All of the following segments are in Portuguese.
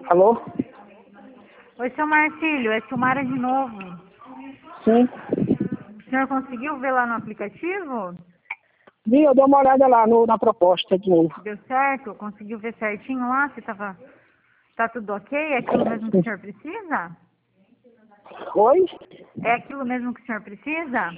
Alô? Oi, seu Marcílio, é Silmara de novo. Sim. O senhor conseguiu ver lá no aplicativo? Vi, eu dei uma olhada lá na proposta de novo. Deu certo? Conseguiu ver certinho lá se tá tudo ok? É aquilo mesmo que o senhor precisa? Oi? É aquilo mesmo que o senhor precisa?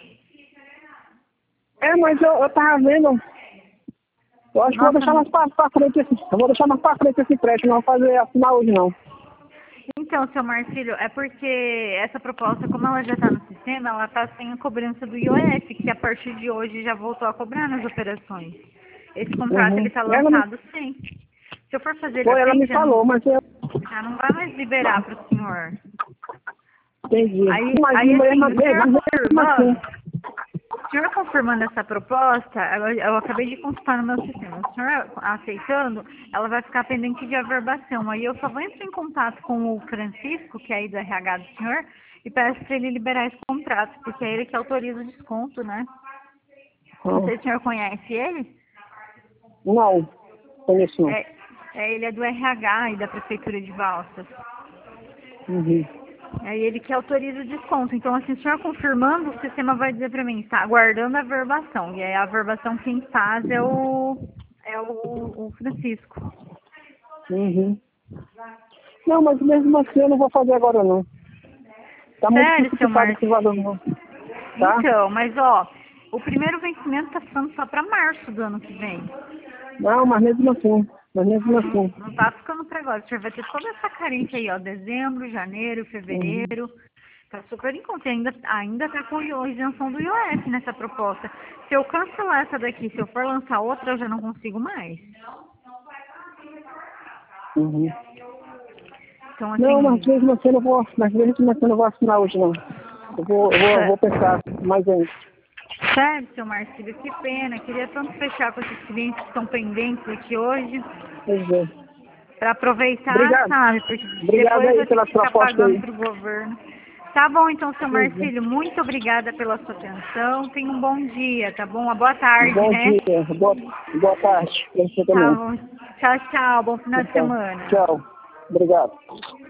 É, mas eu tava vendo. Eu acho que vou Nossa, deixar mais pra frente esse. Eu vou deixar mais pra frente esse prédio, não vou fazer assinar hoje não. então, seu Marcílio, é porque essa proposta, como ela já está no sistema, ela está sem a cobrança do IOF, que a partir de hoje já voltou a cobrar nas operações. Esse contrato ele Uhum. está lançado sem. Se eu for fazer ele Ela assim, me falou, mas eu já não vai mais liberar para o senhor. entendi. Mas Aí assim, mesmo assim. o senhor confirmando essa proposta, eu acabei de consultar no meu sistema. O senhor aceitando, ela vai ficar pendente de averbação. Aí eu só vou entrar em contato com o Francisco, que é aí do RH do senhor, e peço para ele liberar esse contrato, porque é ele que autoriza o desconto, né? Não sei se o senhor conhece ele. Não, conheço não. Ele é do RH e da Prefeitura de Balsas. Uhum. É ele que autoriza o desconto. Então, assim, o senhor confirmando, o sistema vai dizer para mim, está aguardando a averbação. E aí a averbação quem faz é o Francisco. Uhum. Não, mas mesmo assim eu não vou fazer agora não. Tá muito Sério, seu complicado esse Márcio? valor não. Tá? Então, mas ó, o primeiro vencimento tá ficando só para março do ano que vem. Não, mas mesmo assim. Mas mesmo Não, assim. não tá ficando para agora. O senhor vai ter toda essa carência aí, ó, dezembro, janeiro, Uhum. fevereiro. Tá super em conta. E ainda tá com isenção do IOF nessa proposta. Se eu cancelar essa daqui, se eu for lançar outra, eu já não consigo mais. Uhum. Então, Não, mas assim, mesmo assim eu não vou. Mas mesmo assim eu não vou assinar hoje não. Eu vou pensar mais ainda. sério, seu Marcílio, que pena. Queria tanto fechar com esses clientes que estão pendentes aqui hoje, Pois é. para aproveitar, Obrigado. sabe? Porque Obrigado depois aí vai ter pelas que ficar propostas pagando aí. pro governo. Tá bom, então, seu Pois é. Marcílio, muito obrigada pela sua atenção. Tenha um bom dia, tá bom? Uma boa tarde, Bom né? dia. Boa tarde. Pra você Tá também. bom. Tchau, tchau. Bom final de Então, semana. tchau. Obrigado.